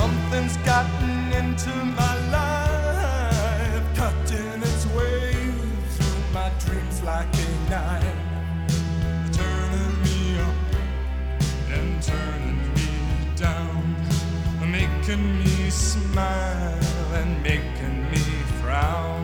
Something's gotten into my life, cutting its way through my dreams like a knife, turning me up and turning me down, making me smile and making me frown.